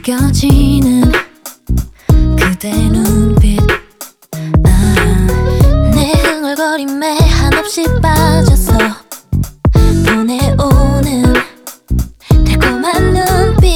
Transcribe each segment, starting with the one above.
느껴지는 그대 눈빛. 내 흥얼거림에 한없이 빠져서 보내오는 달콤한 눈빛.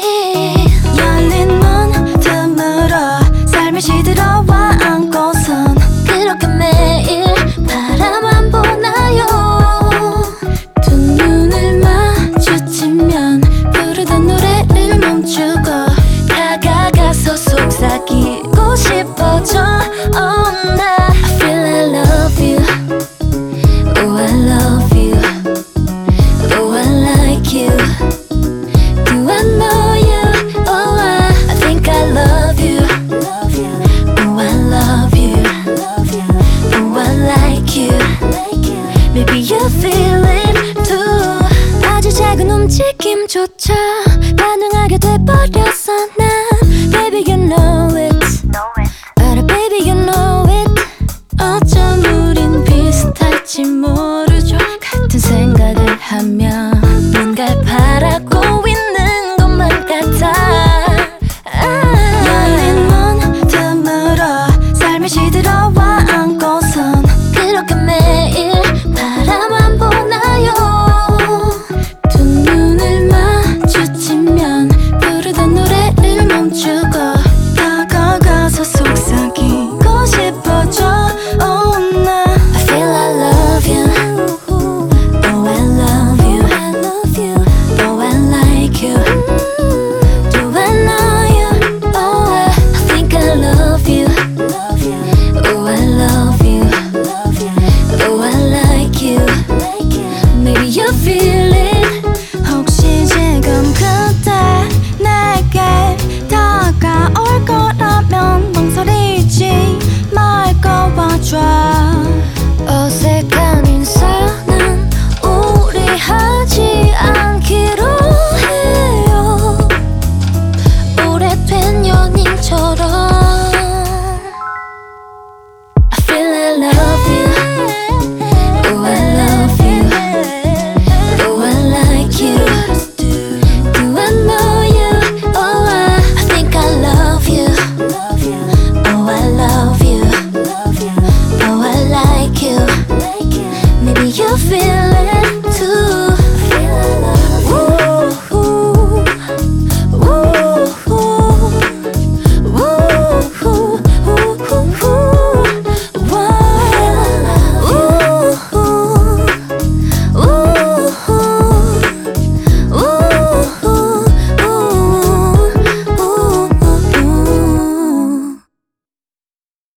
열린 문 틈으로 삶을 시들어와 안고선 그렇게 매일 바라만 보나요? 두 눈을 마주치면 부르던 노래를 멈추고 다가가서 속삭이고 싶어져. Oh, 나 I feel I love you. Oh, I love you. Oh, I like you. Do I know you? Oh, I think I love you. Oh, I love you. Oh, I like you. Maybe you feel it too. 아주 작은 움직임조차